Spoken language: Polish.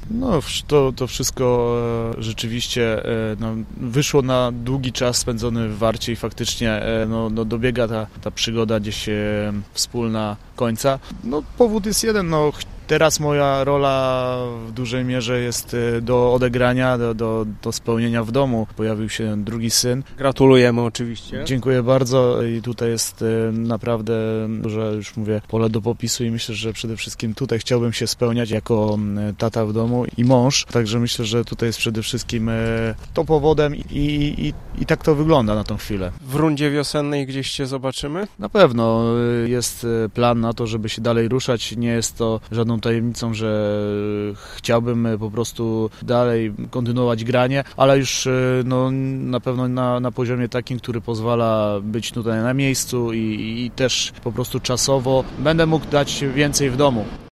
No, to wszystko rzeczywiście wyszło na długi czas spędzony w Warcie i faktycznie dobiega ta przygoda gdzieś wspólna końca. No, powód jest jeden, teraz moja rola w dużej mierze jest do odegrania, do spełnienia w domu. Pojawił się drugi syn. Gratulujemy oczywiście. Dziękuję bardzo i tutaj jest naprawdę duże, już mówię, pole do popisu i myślę, że przede wszystkim tutaj chciałbym się spełniać jako tata w domu i mąż. Także myślę, że tutaj jest przede wszystkim to powodem i tak to wygląda na tą chwilę. W rundzie wiosennej gdzieś Cię zobaczymy? Na pewno jest plan na to, żeby się dalej ruszać. Nie jest to żadną tajemnicą, że chciałbym po prostu dalej kontynuować granie, ale już na pewno na poziomie takim, który pozwala być tutaj na miejscu i też po prostu czasowo będę mógł dać więcej w domu.